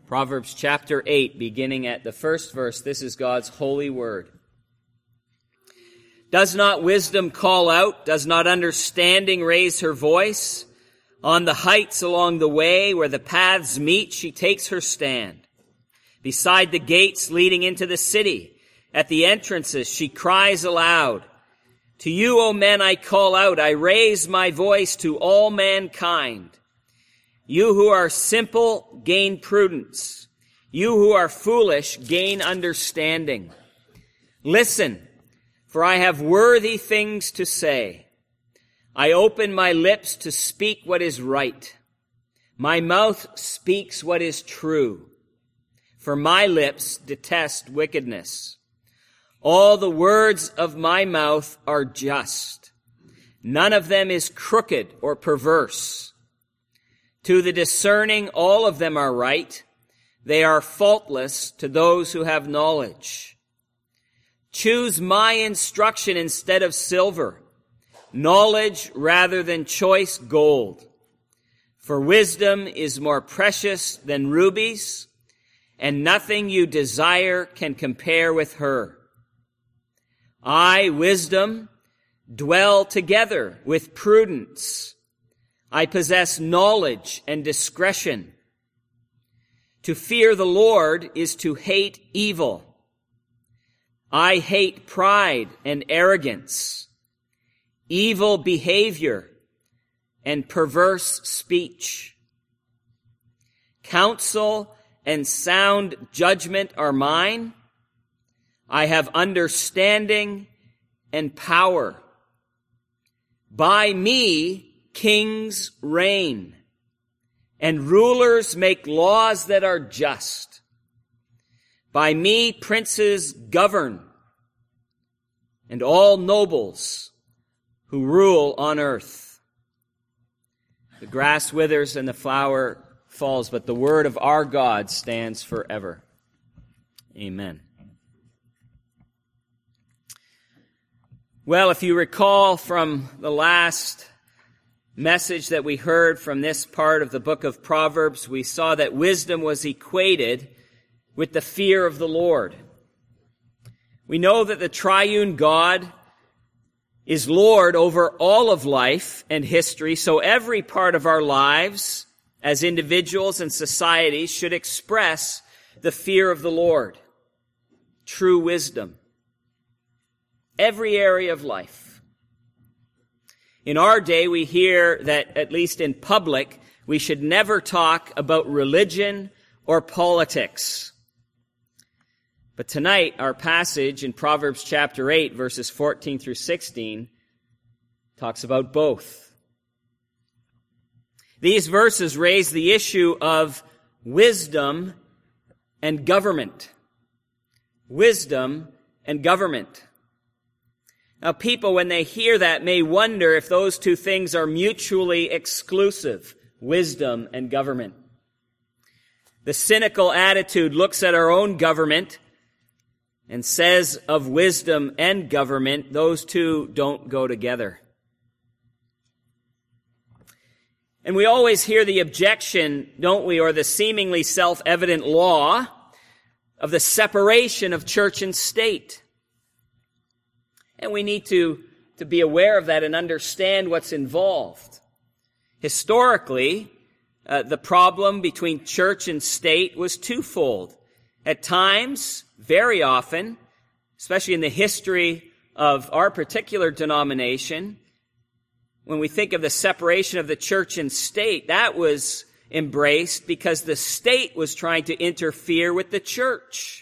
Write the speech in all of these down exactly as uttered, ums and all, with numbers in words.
Proverbs chapter eight, beginning at the first verse. This is God's holy word. Does not wisdom call out? Does not understanding raise her voice? On the heights along the way where the paths meet, she takes her stand. Beside the gates leading into the city, at the entrances, she cries aloud. To you, O men, I call out. I raise my voice to all mankind. You who are simple, gain prudence. You who are foolish, gain understanding. Listen, for I have worthy things to say. I open my lips to speak what is right. My mouth speaks what is true. For my lips detest wickedness. All the words of my mouth are just. None of them is crooked or perverse. To the discerning, all of them are right. They are faultless to those who have knowledge. Choose my instruction instead of silver, knowledge rather than choice gold. For wisdom is more precious than rubies, and nothing you desire can compare with her. I, wisdom, dwell together with prudence. I possess knowledge and discretion. To fear the Lord is to hate evil. I hate pride and arrogance, evil behavior and perverse speech. Counsel and sound judgment are mine. I have understanding and power. By me, kings reign, and rulers make laws that are just. By me, princes govern, and all nobles who rule on earth. The grass withers and the flower falls, but the word of our God stands forever. Amen. Well, if you recall from the last message that we heard from this part of the book of Proverbs, we saw that wisdom was equated with the fear of the Lord. We know that the triune God is Lord over all of life and history, so every part of our lives as individuals and societies should express the fear of the Lord, true wisdom. Every area of life. In our day, we hear that, at least in public, we should never talk about religion or politics. But tonight, our passage in Proverbs chapter eight, verses fourteen through sixteen, talks about both. These verses raise the issue of wisdom and government. Wisdom and government. Now, people, when they hear that, may wonder if those two things are mutually exclusive, wisdom and government. The cynical attitude looks at our own government and says of wisdom and government, those two don't go together. And we always hear the objection, don't we, or the seemingly self-evident law of the separation of church and state. And we need to, to be aware of that and understand what's involved. Historically, uh, the problem between church and state was twofold. At times, very often, especially in the history of our particular denomination, when we think of the separation of the church and state, that was embraced because the state was trying to interfere with the church.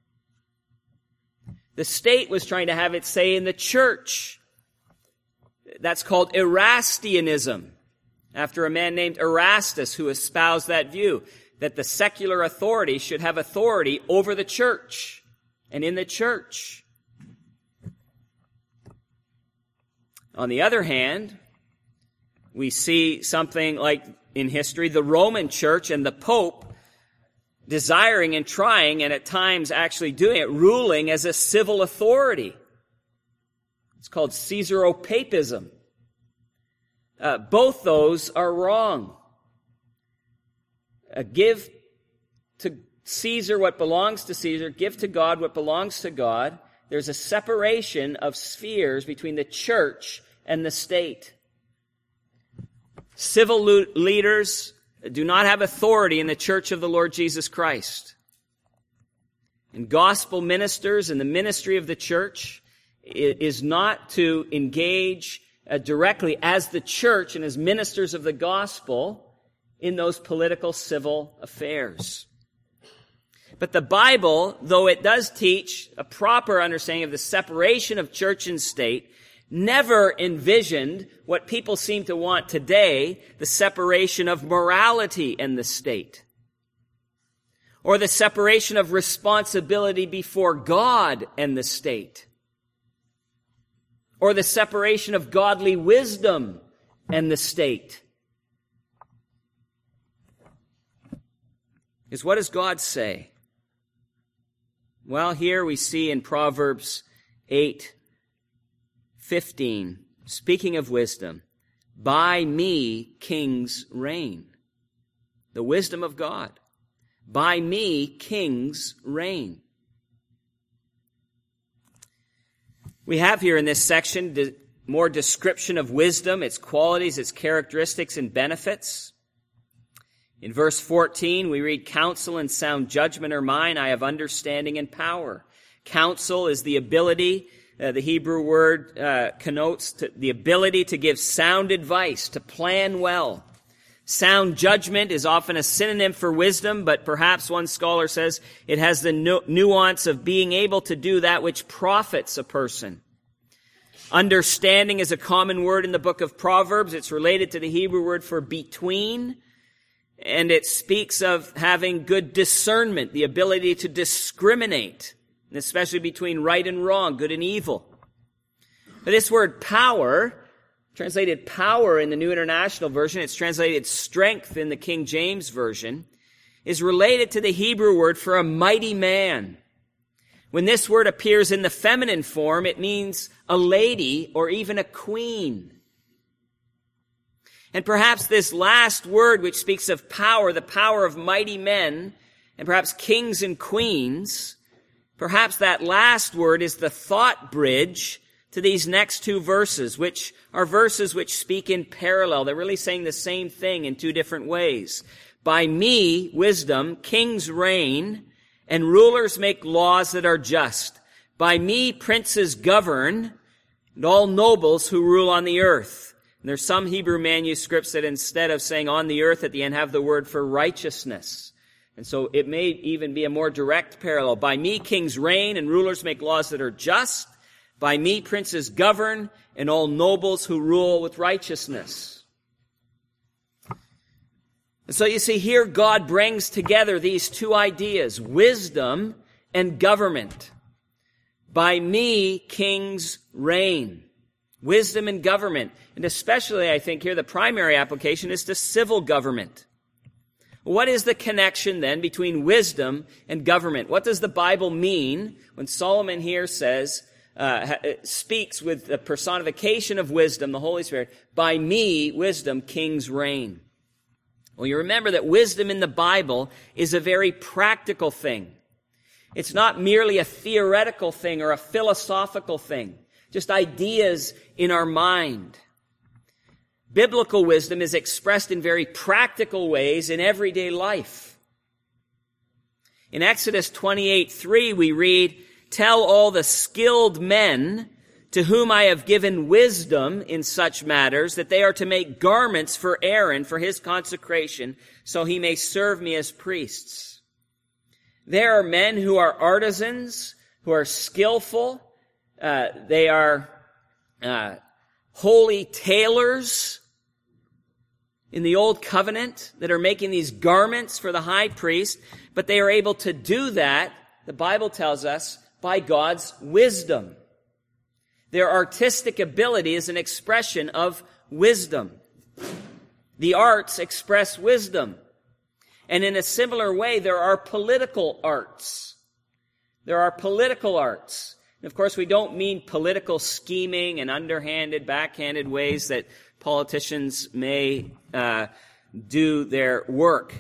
The state was trying to have its say in the church. That's called Erastianism, after a man named Erastus who espoused that view, that the secular authority should have authority over the church and in the church. On the other hand, we see something like in history, the Roman Church and the Pope desiring and trying, and at times actually doing it, ruling as a civil authority. It's called Caesaropapism. Uh, both those are wrong. Uh, give to Caesar what belongs to Caesar, give to God what belongs to God, there's a separation of spheres between the church and the state. Civil leaders do not have authority in the church of the Lord Jesus Christ. And gospel ministers and the ministry of the church is not to engage uh, directly as the church and as ministers of the gospel in those political civil affairs. But the Bible, though it does teach a proper understanding of the separation of church and state, never envisioned what people seem to want today, the separation of morality and the state, or the separation of responsibility before God and the state, or the separation of godly wisdom and the state. Is what does God say? Well, here we see in Proverbs eight fifteen, speaking of wisdom, by me kings reign. The wisdom of God. By me kings reign. We have here in this section more description of wisdom, its qualities, its characteristics and benefits. In verse fourteen, we read, counsel and sound judgment are mine. I have understanding and power. Counsel is the ability, uh, the Hebrew word uh, connotes to, the ability to give sound advice, to plan well. Sound judgment is often a synonym for wisdom, but perhaps one scholar says it has the nu- nuance of being able to do that which profits a person. Understanding is a common word in the book of Proverbs. It's related to the Hebrew word for between. And it speaks of having good discernment, the ability to discriminate, especially between right and wrong, good and evil. But this word power, translated power in the New International Version, it's translated strength in the King James Version, is related to the Hebrew word for a mighty man. When this word appears in the feminine form, it means a lady or even a queen. And perhaps this last word, which speaks of power, the power of mighty men, and perhaps kings and queens, perhaps that last word is the thought bridge to these next two verses, which are verses which speak in parallel. They're really saying the same thing in two different ways. By me, wisdom, kings reign, and rulers make laws that are just. By me, princes govern, and all nobles who rule on the earth. And there's some Hebrew manuscripts that instead of saying on the earth at the end have the word for righteousness. And so it may even be a more direct parallel. By me kings reign and rulers make laws that are just. By me princes govern and all nobles who rule with righteousness. And so you see here God brings together these two ideas, wisdom and government. By me kings reign. Wisdom and government. And especially, I think here, the primary application is to civil government. What is the connection then between wisdom and government? What does the Bible mean when Solomon here says, uh, speaks with the personification of wisdom, the Holy Spirit, by me, wisdom, kings reign? Well, you remember that wisdom in the Bible is a very practical thing. It's not merely a theoretical thing or a philosophical thing. Just ideas in our mind. Biblical wisdom is expressed in very practical ways in everyday life. In Exodus twenty-eight three, we read, tell all the skilled men to whom I have given wisdom in such matters that they are to make garments for Aaron for his consecration so he may serve me as priests. There are men who are artisans, who are skillful. Uh, they are uh, holy tailors in the Old Covenant that are making these garments for the high priest, but they are able to do that, the Bible tells us, by God's wisdom. Their artistic ability is an expression of wisdom. The arts express wisdom. And in a similar way, there are political arts. There are political arts. And of course, we don't mean political scheming and underhanded, backhanded ways that politicians may uh, do their work.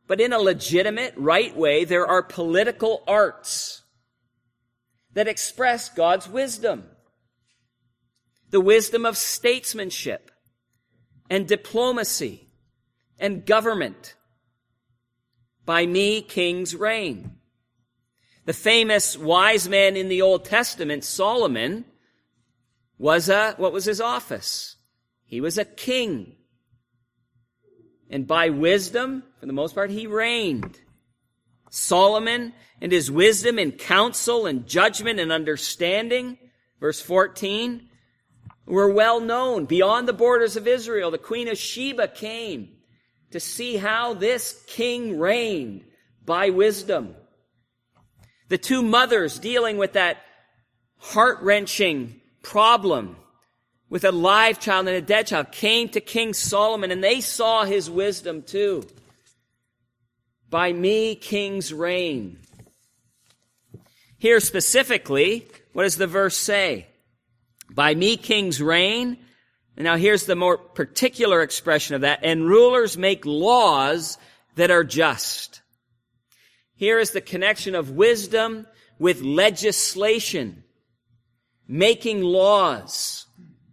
but in a legitimate, right way, there are political arts that express God's wisdom. The wisdom of statesmanship and diplomacy and government. By me, kings reign. The famous wise man in the Old Testament, Solomon, was a, what was his office? He was a king. And by wisdom, for the most part, he reigned. Solomon and his wisdom and counsel and judgment and understanding, verse fourteen, were well known. Beyond the borders of Israel, the Queen of Sheba came to see how this king reigned by wisdom. The two mothers dealing with that heart-wrenching problem with a live child and a dead child came to King Solomon, and they saw his wisdom too. By me, kings reign. Here specifically, what does the verse say? By me, kings reign. And now here's the more particular expression of that. And rulers make laws that are just. Here is the connection of wisdom with legislation. Making laws.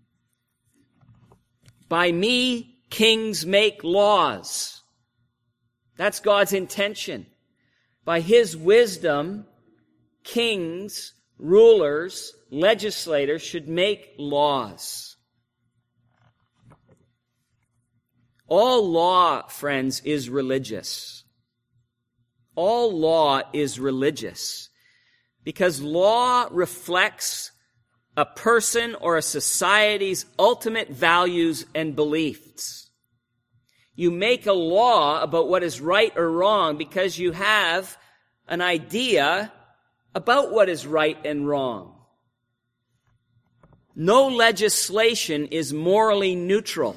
By me, kings make laws. That's God's intention. By his wisdom, kings, rulers, legislators should make laws. All law, friends, is religious. All law is religious because law reflects a person or a society's ultimate values and beliefs. You make a law about what is right or wrong because you have an idea about what is right and wrong. No legislation is morally neutral.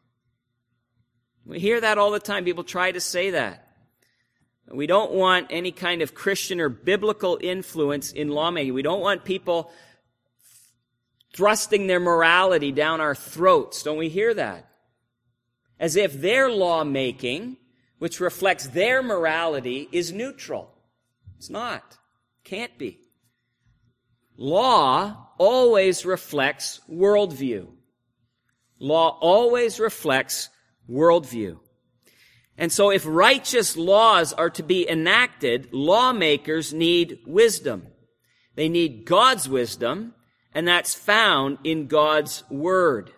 We hear that all the time. People try to say that. We don't want any kind of Christian or biblical influence in lawmaking. We don't want people thrusting their morality down our throats. Don't we hear that? As if their lawmaking, which reflects their morality, is neutral. It's not. Can't be. Law always reflects worldview. Law always reflects worldview. And so if righteous laws are to be enacted, lawmakers need wisdom. They need God's wisdom, and that's found in God's Word.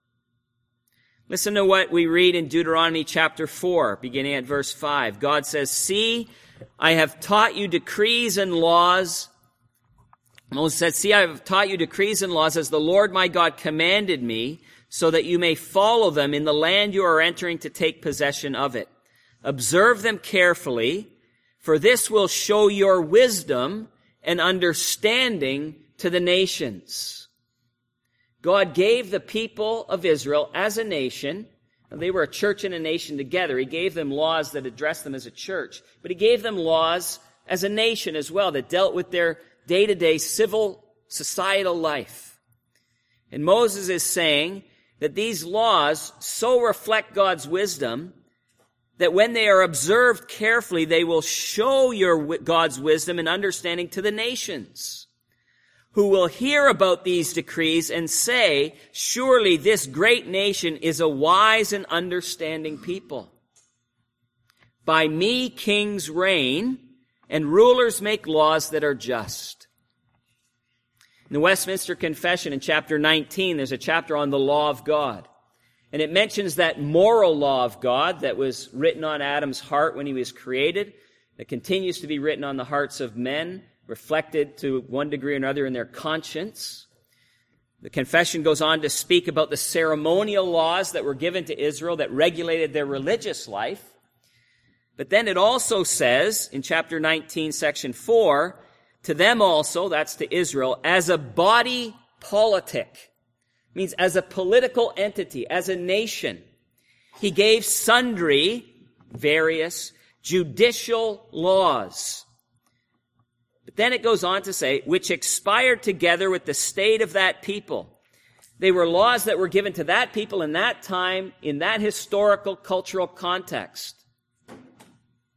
Listen to what we read in Deuteronomy chapter four, beginning at verse five. God says, "See, I have taught you decrees and laws." Moses said, "See, I have taught you decrees and laws as the Lord my God commanded me, so that you may follow them in the land you are entering to take possession of it. Observe them carefully, for this will show your wisdom and understanding to the nations." God gave the people of Israel as a nation, and they were a church and a nation together. He gave them laws that addressed them as a church, but he gave them laws as a nation as well that dealt with their day-to-day civil societal life. And Moses is saying that these laws so reflect God's wisdom that when they are observed carefully, they will show your God's wisdom and understanding to the nations, who will hear about these decrees and say, "Surely this great nation is a wise and understanding people." By me kings reign, and rulers make laws that are just. In the Westminster Confession in chapter nineteen, there's a chapter on the law of God. And it mentions that moral law of God that was written on Adam's heart when he was created, that continues to be written on the hearts of men, reflected to one degree or another in their conscience. The confession goes on to speak about the ceremonial laws that were given to Israel that regulated their religious life. But then it also says in chapter nineteen, section four, to them also, that's to Israel, as a body politic, means as a political entity, as a nation, he gave sundry, various, judicial laws. But then it goes on to say, which expired together with the state of that people. They were laws that were given to that people in that time, in that historical, cultural context.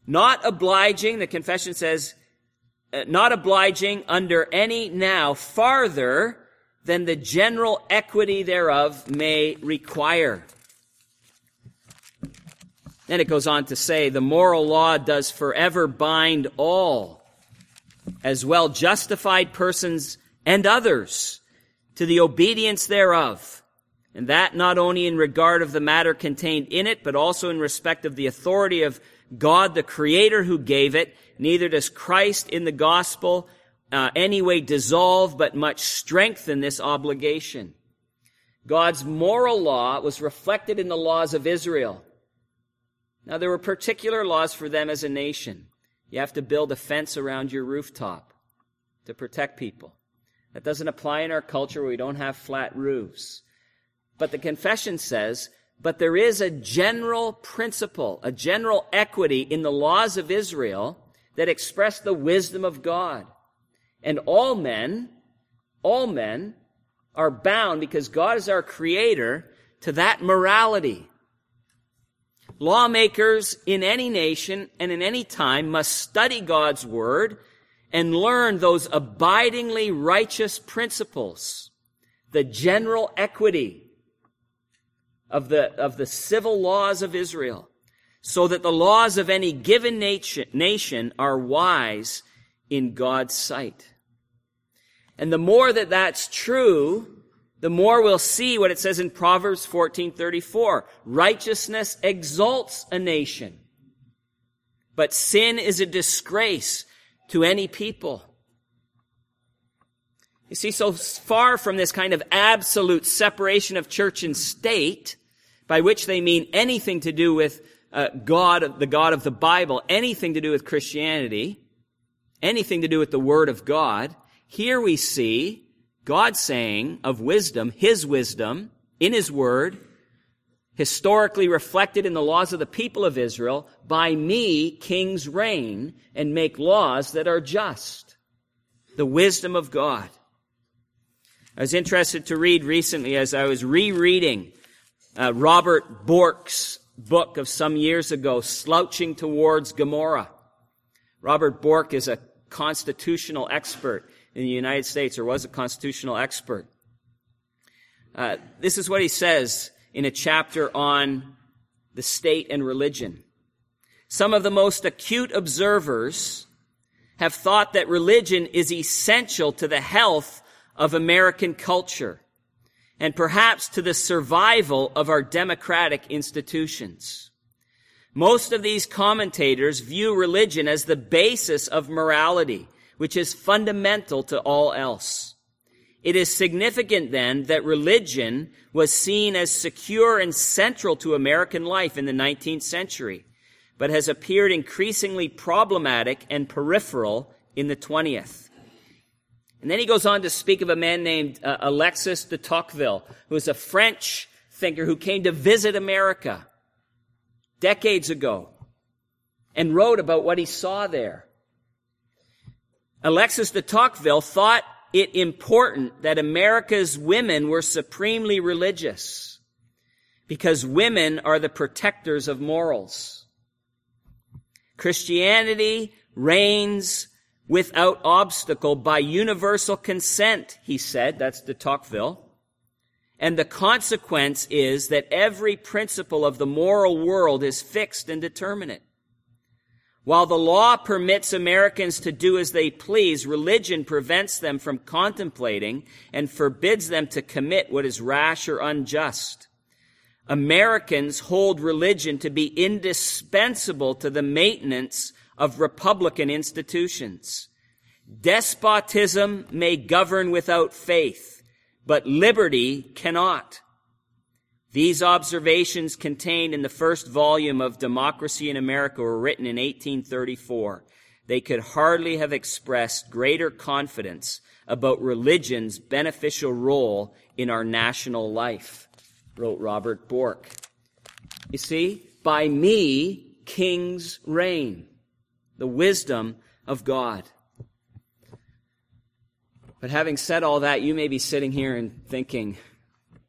Not obliging, the confession says, uh, not obliging under any now farther than the general equity thereof may require. Then it goes on to say, the moral law does forever bind all, as well justified persons and others, to the obedience thereof, and that not only in regard of the matter contained in it, but also in respect of the authority of God, the Creator who gave it. Neither does Christ in the gospel uh, anyway dissolve, but much strengthen this obligation. God's moral law was reflected in the laws of Israel. Now, there were particular laws for them as a nation. You have to build a fence around your rooftop to protect people. That doesn't apply in our culture where we don't have flat roofs. But the confession says, but there is a general principle, a general equity in the laws of Israel that express the wisdom of God. And all men, all men are bound, because God is our creator, to that morality. Lawmakers in any nation and in any time must study God's word and learn those abidingly righteous principles, the general equity of the, of the civil laws of Israel, so that the laws of any given nation, nation are wise in God's sight. And the more that that's true, the more we'll see what it says in Proverbs fourteen thirty-four. Righteousness exalts a nation, but sin is a disgrace to any people. You see, so far from this kind of absolute separation of church and state, by which they mean anything to do with uh, God, the God of the Bible, anything to do with Christianity, anything to do with the Word of God, here we see God saying of wisdom, His wisdom, in His Word, historically reflected in the laws of the people of Israel, by me kings reign and make laws that are just. The wisdom of God. I was interested to read recently, as I was rereading uh, Robert Bork's book of some years ago, Slouching Towards Gomorrah. Robert Bork is a constitutional expert in the United States, or was a constitutional expert. Uh, this is what he says in a chapter on the state and religion. Some of the most acute observers have thought that religion is essential to the health of American culture, and perhaps to the survival of our democratic institutions. Most of these commentators view religion as the basis of morality, which is fundamental to all else. It is significant then that religion was seen as secure and central to American life in the nineteenth century, but has appeared increasingly problematic and peripheral in the twentieth. And then he goes on to speak of a man named uh, Alexis de Tocqueville, who was a French thinker who came to visit America decades ago and wrote about what he saw there. Alexis de Tocqueville thought it important that America's women were supremely religious, because women are the protectors of morals. Christianity reigns without obstacle by universal consent, he said. That's de Tocqueville. And the consequence is that every principle of the moral world is fixed and determinate. While the law permits Americans to do as they please, religion prevents them from contemplating and forbids them to commit what is rash or unjust. Americans hold religion to be indispensable to the maintenance of republican institutions. Despotism may govern without faith, but liberty cannot. These observations contained in the first volume of Democracy in America were written in eighteen thirty-four. They could hardly have expressed greater confidence about religion's beneficial role in our national life, wrote Robert Bork. You see, by me, kings reign. The wisdom of God. But having said all that, you may be sitting here and thinking,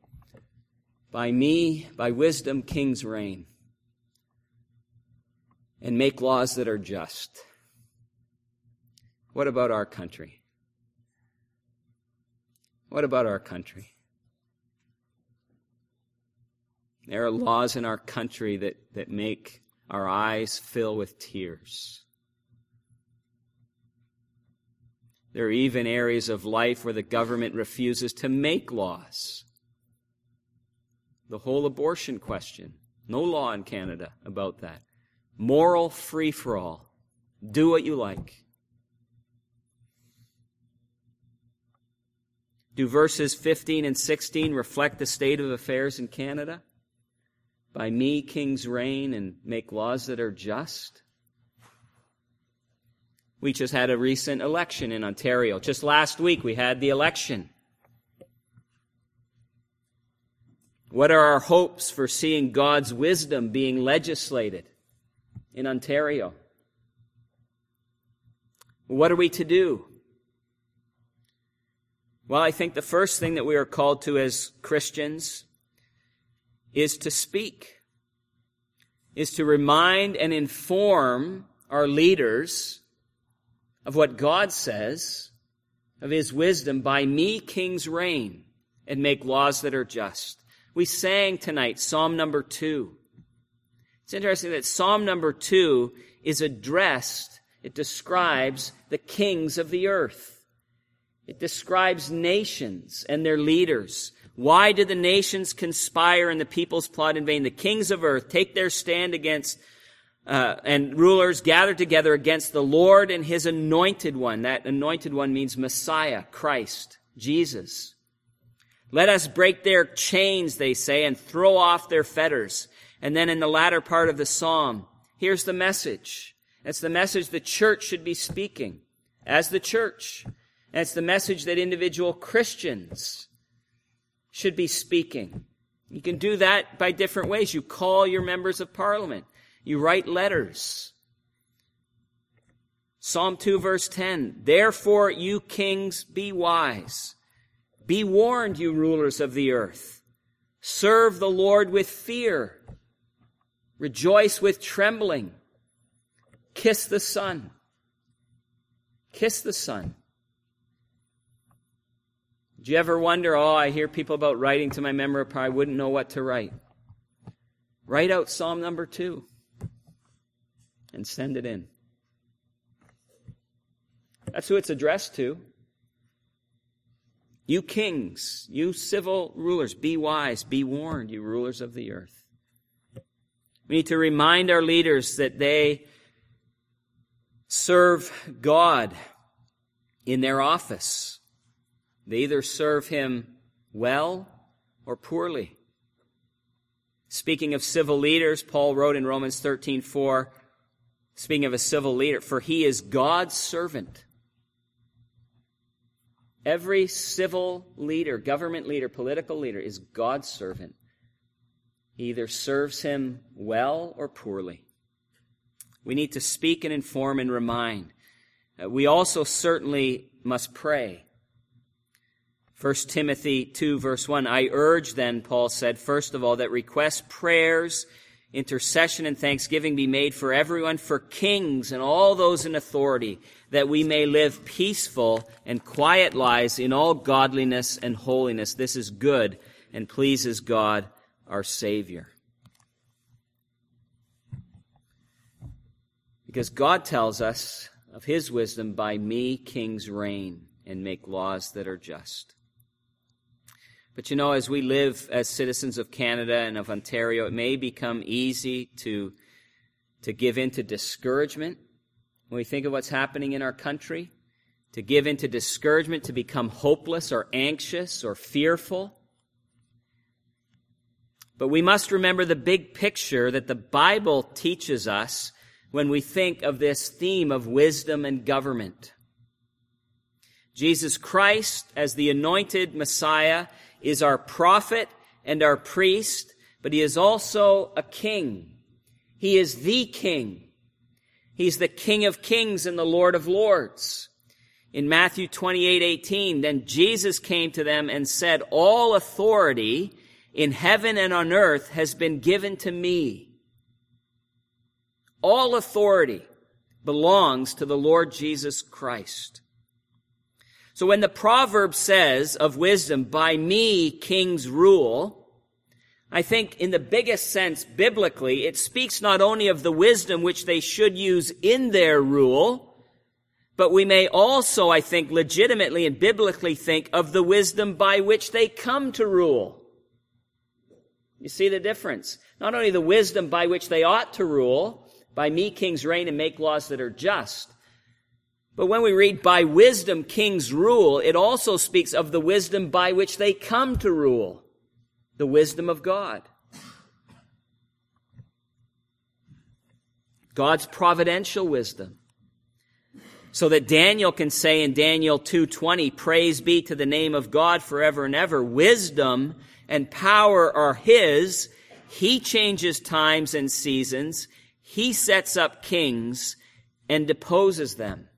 by me, by wisdom, kings reign. and make laws that are just. What about our country? What about our country? There are laws in our country that, that make our eyes fill with tears. There are even areas of life where the government refuses to make laws. The whole abortion question. No law in Canada about that. Moral free-for-all. Do what you like. Do verses fifteen and sixteen reflect the state of affairs in Canada? By me, kings reign and make laws that are just. We just had a recent election in Ontario. Just last week we had the election. What are our hopes for seeing God's wisdom being legislated in Ontario? What are we to do? Well, I think the first thing that we are called to as Christians is to speak, is to remind and inform our leaders of what God says, of His wisdom. By me kings reign and make laws that are just. We sang tonight Psalm number two. It's interesting that Psalm number two is addressed, it describes the kings of the earth. It describes nations and their leaders. Why did the nations conspire and the peoples plot in vain? The kings of earth take their stand against, uh, and rulers gather together against the Lord and His anointed one. That anointed one means Messiah, Christ, Jesus. Let us break their chains, they say, and throw off their fetters. And then in the latter part of the psalm, here's the message. It's the message the church should be speaking as the church. And it's the message that individual Christians should be speaking. You can do that by different ways. You call your members of parliament. You write letters. Psalm two verse ten, therefore you kings be wise. Be warned, you rulers of the earth. Serve the Lord with fear. Rejoice with trembling. Kiss the Son. Kiss the Son. Do you ever wonder, oh, I hear people about writing to my member of parliament, I wouldn't know what to write. Write out Psalm number two and send it in. That's who it's addressed to. You kings, you civil rulers, be wise, be warned, you rulers of the earth. We need to remind our leaders that they serve God in their office. They either serve Him well or poorly. Speaking of civil leaders, Paul wrote in Romans thirteen four, speaking of a civil leader, for he is God's servant. Every civil leader, government leader, political leader is God's servant. He either serves Him well or poorly. We need to speak and inform and remind. Uh, we also certainly must pray. First Timothy two verse one, I urge then, Paul said, first of all, that requests, prayers, intercession, and thanksgiving be made for everyone, for kings and all those in authority, that we may live peaceful and quiet lives in all godliness and holiness. This is good and pleases God, our Savior. Because God tells us of His wisdom, by me kings reign and make laws that are just. But you know, as we live as citizens of Canada and of Ontario, it may become easy to, to give in to discouragement when we think of what's happening in our country, to give in to discouragement, to become hopeless or anxious or fearful. But we must remember the big picture that the Bible teaches us when we think of this theme of wisdom and government. Jesus Christ, as the anointed Messiah, is our prophet and our priest, but He is also a king. He is the king. He's the King of kings and the Lord of lords. In Matthew twenty-eight eighteen, then Jesus came to them and said, all authority in heaven and on earth has been given to me. All authority belongs to the Lord Jesus Christ. So when the proverb says of wisdom, by me kings rule, I think in the biggest sense, biblically, it speaks not only of the wisdom which they should use in their rule, but we may also, I think, legitimately and biblically think of the wisdom by which they come to rule. You see the difference? Not only the wisdom by which they ought to rule, by me kings reign and make laws that are just, but when we read by wisdom kings rule, it also speaks of the wisdom by which they come to rule, the wisdom of God. God's providential wisdom. So that Daniel can say in Daniel two twenty, praise be to the name of God forever and ever. Wisdom and power are his. He changes times and seasons. He sets up kings and deposes them.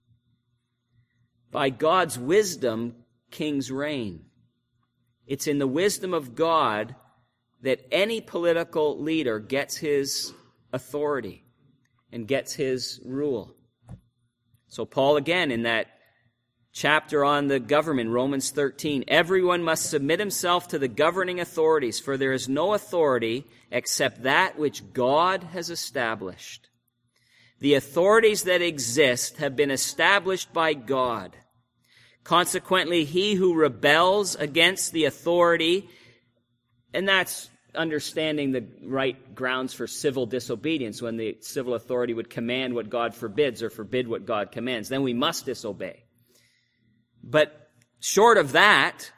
By God's wisdom, kings reign. It's in the wisdom of God that any political leader gets his authority and gets his rule. So Paul again in that chapter on the government, Romans thirteen, everyone must submit himself to the governing authorities, for there is no authority except that which God has established. The authorities that exist have been established by God. Consequently, he who rebels against the authority, and that's understanding the right grounds for civil disobedience, when the civil authority would command what God forbids or forbid what God commands, then we must disobey. But short of that,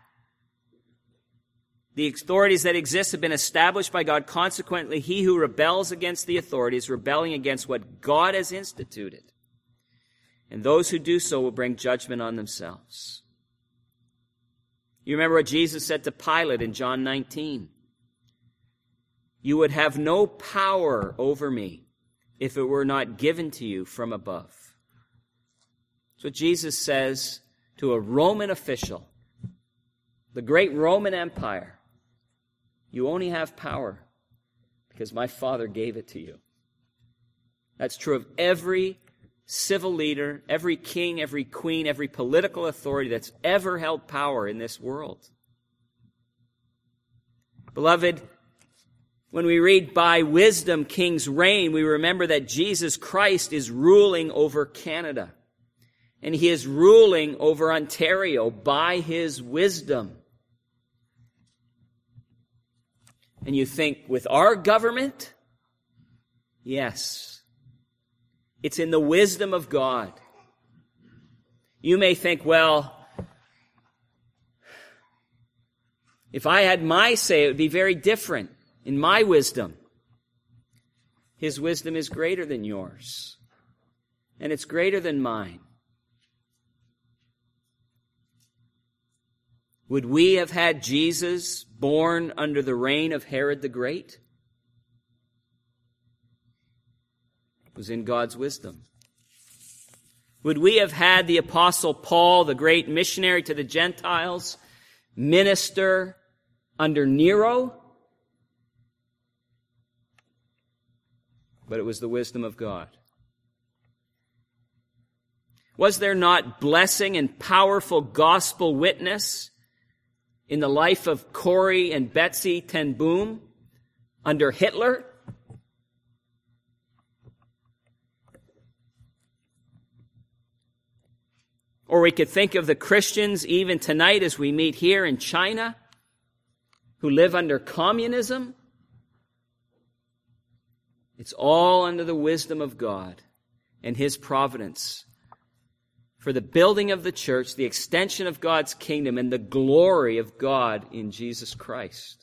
the authorities that exist have been established by God. Consequently, he who rebels against the authority is rebelling against what God has instituted. And those who do so will bring judgment on themselves. You remember what Jesus said to Pilate in John nineteen. You would have no power over me if it were not given to you from above. That's what Jesus says to a Roman official, the great Roman Empire. You only have power because my Father gave it to you. That's true of every civil leader, every king, every queen, every political authority that's ever held power in this world. Beloved, when we read by wisdom kings reign, we remember that Jesus Christ is ruling over Canada. And he is ruling over Ontario by his wisdom. And you think, with our government? Yes. It's in the wisdom of God. You may think, well, if I had my say, it would be very different in my wisdom. His wisdom is greater than yours. And it's greater than mine. Would we have had Jesus born under the reign of Herod the Great? It was in God's wisdom. Would we have had the Apostle Paul, the great missionary to the Gentiles, minister under Nero? But it was the wisdom of God. Was there not blessing and powerful gospel witness in the life of Corrie and Betsy ten Boom under Hitler? Or we could think of the Christians even tonight as we meet here in China who live under communism. It's all under the wisdom of God and his providence for the building of the church, the extension of God's kingdom, and the glory of God in Jesus Christ.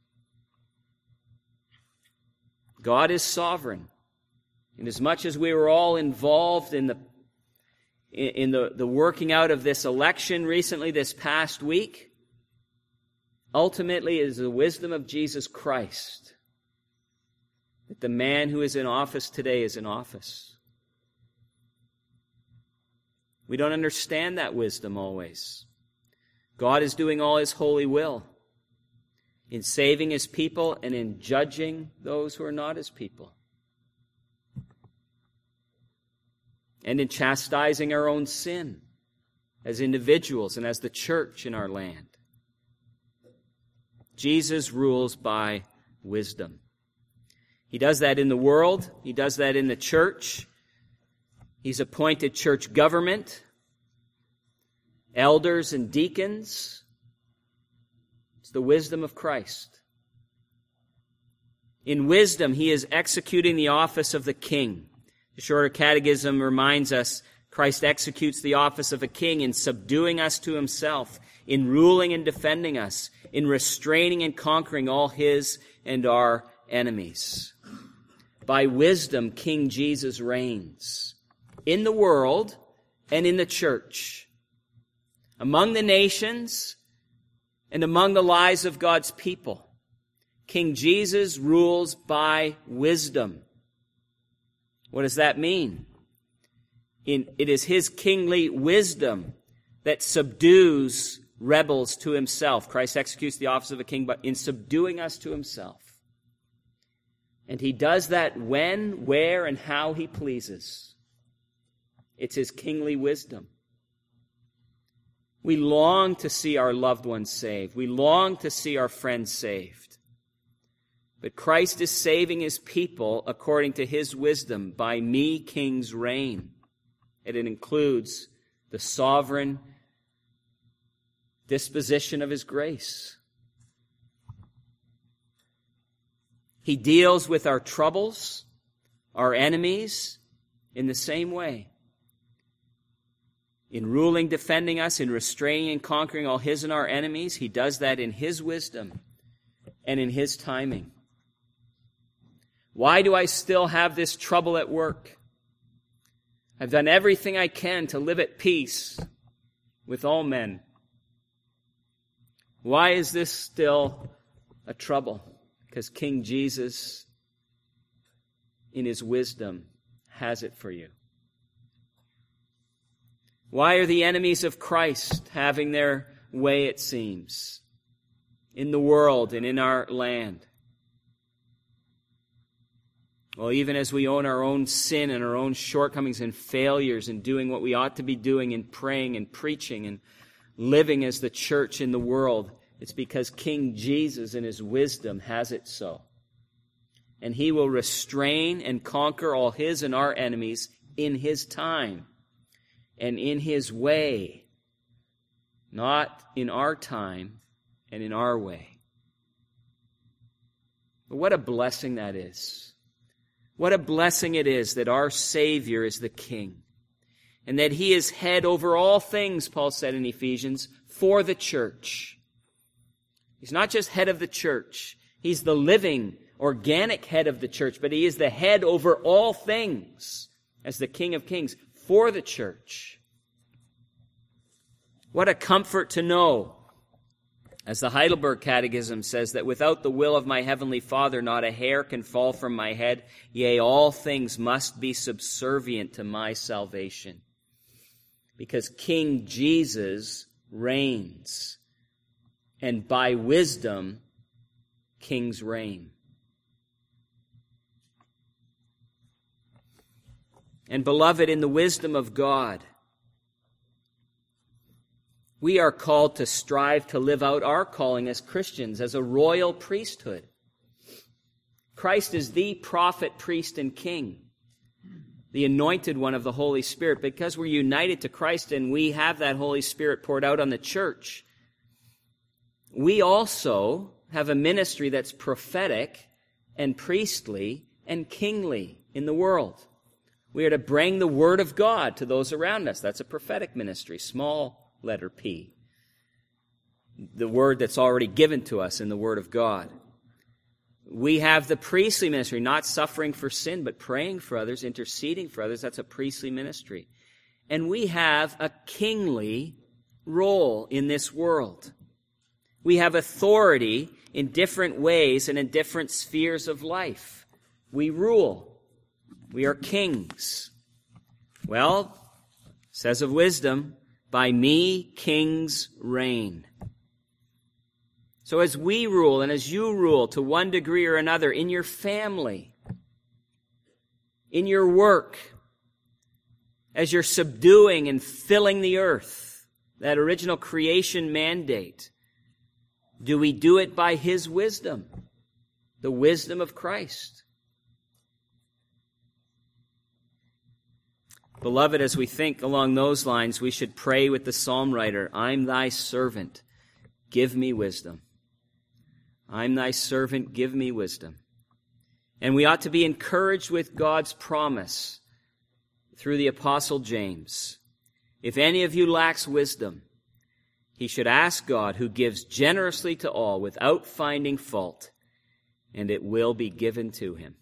God is sovereign. Inasmuch as we were all involved in the in the, the working out of this election recently, this past week, ultimately it is the wisdom of Jesus Christ that the man who is in office today is in office. We don't understand that wisdom always. God is doing all his holy will in saving his people and in judging those who are not his people. and in chastising our own sin as individuals and as the church in our land. Jesus rules by wisdom. He does that in the world. He does that in the church. He's appointed church government, elders and deacons. It's the wisdom of Christ. In wisdom, he is executing the office of the king. The Shorter Catechism reminds us Christ executes the office of a king in subduing us to himself, in ruling and defending us, in restraining and conquering all his and our enemies. By wisdom, King Jesus reigns in the world and in the church, among the nations and among the lives of God's people. King Jesus rules by wisdom. What does that mean? In, it is his kingly wisdom that subdues rebels to himself. Christ executes the office of a king, but in subduing us to himself. And he does that when, where, and how he pleases. It's his kingly wisdom. We long to see our loved ones saved. We long to see our friends saved. But Christ is saving his people according to his wisdom by me, king's reign. And it includes the sovereign disposition of his grace. He deals with our troubles, our enemies, in the same way. In ruling, defending us, in restraining and conquering all his and our enemies, he does that in his wisdom and in his timing. Why do I still have this trouble at work? I've done everything I can to live at peace with all men. Why is this still a trouble? Because King Jesus, in his wisdom, has it for you. Why are the enemies of Christ having their way, it seems, in the world and in our land? Well, even as we own our own sin and our own shortcomings and failures in doing what we ought to be doing in praying and preaching and living as the church in the world, it's because King Jesus in his wisdom has it so. And he will restrain and conquer all his and our enemies in his time and in his way, not in our time and in our way. But what a blessing that is. What a blessing it is that our Savior is the King, and that he is head over all things, Paul said in Ephesians, for the church. He's not just head of the church. He's the living, organic head of the church, but he is the head over all things as the King of Kings for the church. What a comfort to know, as the Heidelberg Catechism says, that without the will of my heavenly Father, not a hair can fall from my head. Yea, all things must be subservient to my salvation. Because King Jesus reigns, and by wisdom, kings reign. And beloved, in the wisdom of God, we are called to strive to live out our calling as Christians, as a royal priesthood. Christ is the prophet, priest, and king, the anointed one of the Holy Spirit. Because we're united to Christ and we have that Holy Spirit poured out on the church, we also have a ministry that's prophetic and priestly and kingly in the world. We are to bring the word of God to those around us. That's a prophetic ministry, small letter P. The word that's already given to us in the Word of God. We have the priestly ministry, not suffering for sin, but praying for others, interceding for others. That's a priestly ministry. And we have a kingly role in this world. We have authority in different ways and in different spheres of life. We rule. We are kings. Well, says of wisdom, by me kings reign. So as we rule and as you rule to one degree or another in your family, in your work, as you're subduing and filling the earth, that original creation mandate, do we do it by his wisdom, the wisdom of Christ? Beloved, as we think along those lines, we should pray with the psalm writer, I'm thy servant, give me wisdom. I'm thy servant, give me wisdom. And we ought to be encouraged with God's promise through the Apostle James. If any of you lacks wisdom, he should ask God, who gives generously to all without finding fault, and it will be given to him.